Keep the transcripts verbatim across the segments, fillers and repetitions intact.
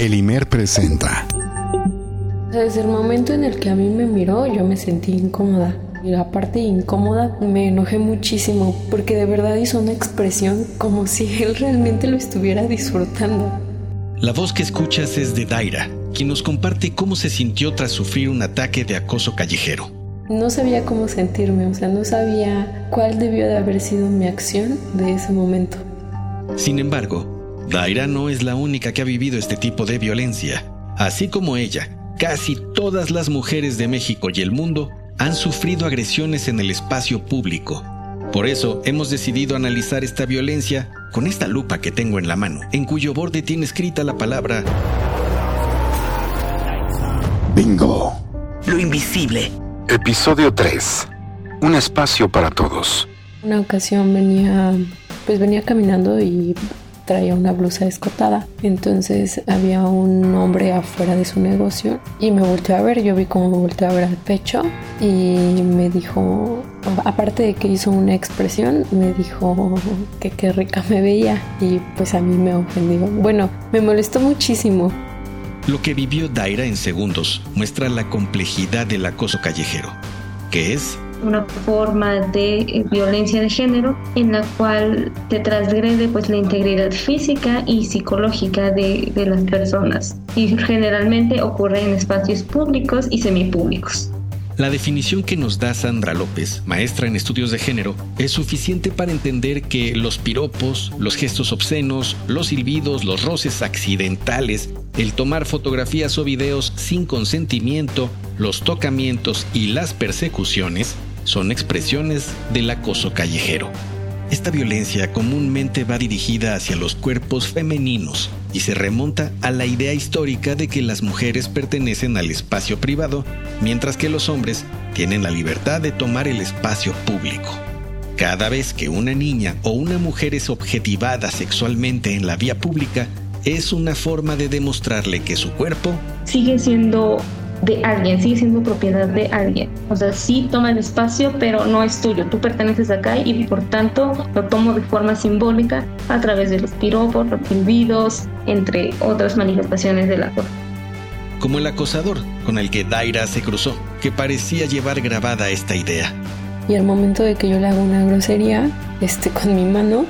El Imer presenta. Desde el momento en el que a mí me miró, yo me sentí incómoda. Y aparte de incómoda, me enojé muchísimo porque de verdad hizo una expresión como si él realmente lo estuviera disfrutando. La voz que escuchas es de Daira, quien nos comparte cómo se sintió tras sufrir un ataque de acoso callejero. No sabía cómo sentirme, o sea, no sabía cuál debió de haber sido mi acción de ese momento. Sin embargo, Daira no es la única que ha vivido este tipo de violencia. Así como ella, casi todas las mujeres de México y el mundo han sufrido agresiones en el espacio público. Por eso hemos decidido analizar esta violencia con esta lupa que tengo en la mano, en cuyo borde tiene escrita la palabra Bingo. Lo invisible. Episodio tres. Un espacio para todos. Una ocasión venía, pues venía caminando y traía una blusa escotada. Entonces había un hombre afuera de su negocio y me volteó a ver. Yo vi cómo me volteó a ver al pecho y me dijo, aparte de que hizo una expresión, me dijo que qué rica me veía y pues a mí me ofendió. Bueno, me molestó muchísimo. Lo que vivió Daira en segundos muestra la complejidad del acoso callejero, que es una forma de violencia de género en la cual te transgrede pues la integridad física y psicológica de, de las personas, y generalmente ocurre en espacios públicos y semipúblicos. La definición que nos da Sandra López, maestra en estudios de género, es suficiente para entender que los piropos, los gestos obscenos, los silbidos, los roces accidentales, el tomar fotografías o videos sin consentimiento, los tocamientos y las persecuciones son expresiones del acoso callejero. Esta violencia comúnmente va dirigida hacia los cuerpos femeninos y se remonta a la idea histórica de que las mujeres pertenecen al espacio privado, mientras que los hombres tienen la libertad de tomar el espacio público. Cada vez que una niña o una mujer es objetivada sexualmente en la vía pública, es una forma de demostrarle que su cuerpo sigue siendo de alguien, sigue siendo propiedad de alguien. O sea, sí toma el espacio, pero no es tuyo. Tú perteneces acá y por tanto lo tomo de forma simbólica a través de los piropos, los silbidos, entre otras manifestaciones del acoso. Como el acosador con el que Daira se cruzó, que parecía llevar grabada esta idea. Y al momento de que yo le hago una grosería, este, con mi mano,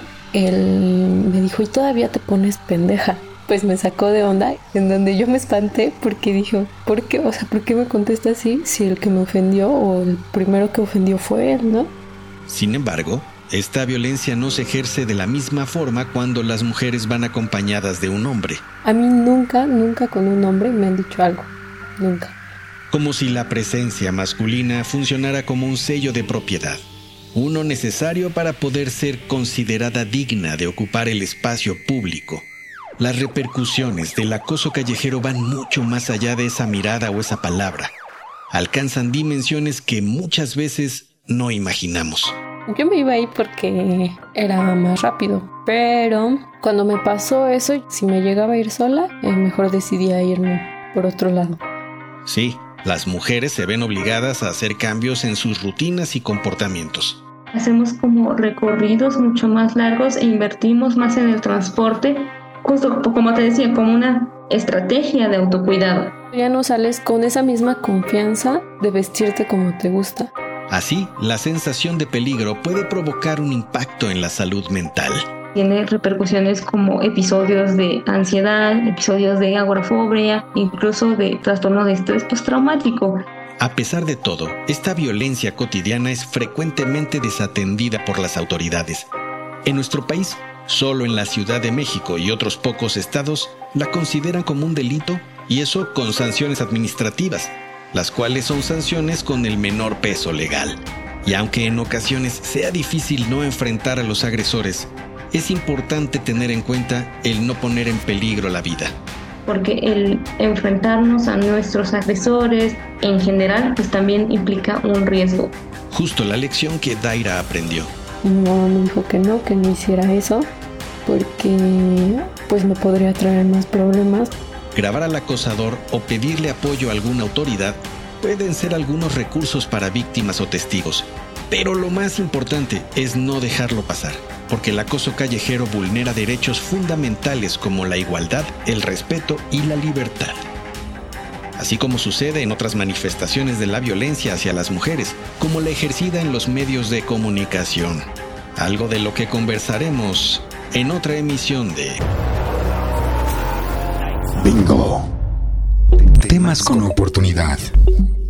él me dijo, ¿y todavía te pones pendeja? Pues me sacó de onda, en donde yo me espanté porque dijo, ¿por qué? O sea, ¿por qué me contesta así si el que me ofendió o el primero que ofendió fue él, ¿no? Sin embargo, esta violencia no se ejerce de la misma forma cuando las mujeres van acompañadas de un hombre. A mí nunca, nunca con un hombre me han dicho algo, nunca. Como si la presencia masculina funcionara como un sello de propiedad, uno necesario para poder ser considerada digna de ocupar el espacio público. Las repercusiones del acoso callejero van mucho más allá de esa mirada o esa palabra. Alcanzan dimensiones que muchas veces no imaginamos. Yo me iba ahí porque era más rápido, pero cuando me pasó eso, si me llegaba a ir sola, eh, mejor decidía irme por otro lado. Sí, las mujeres se ven obligadas a hacer cambios en sus rutinas y comportamientos. Hacemos como recorridos mucho más largos e invertimos más en el transporte, justo como te decía, como una estrategia de autocuidado. Ya no sales con esa misma confianza de vestirte como te gusta. Así, la sensación de peligro puede provocar un impacto en la salud mental. Tiene repercusiones como episodios de ansiedad, episodios de agorafobia, incluso de trastorno de estrés postraumático. A pesar de todo, esta violencia cotidiana es frecuentemente desatendida por las autoridades. En nuestro país, solo en la Ciudad de México y otros pocos estados la consideran como un delito, y eso con sanciones administrativas, las cuales son sanciones con el menor peso legal. Y aunque en ocasiones sea difícil no enfrentar a los agresores, es importante tener en cuenta el no poner en peligro la vida. Porque el enfrentarnos a nuestros agresores en general pues también implica un riesgo. Justo la lección que Daira aprendió. Mi mamá me dijo que no, que no hiciera eso, porque pues me podría traer más problemas. Grabar al acosador o pedirle apoyo a alguna autoridad pueden ser algunos recursos para víctimas o testigos, pero lo más importante es no dejarlo pasar. porque el acoso callejero vulnera derechos fundamentales como la igualdad, el respeto y la libertad. Así como sucede en otras manifestaciones de la violencia hacia las mujeres, como la ejercida en los medios de comunicación. Algo de lo que conversaremos en otra emisión de Bingo. Temas con oportunidad.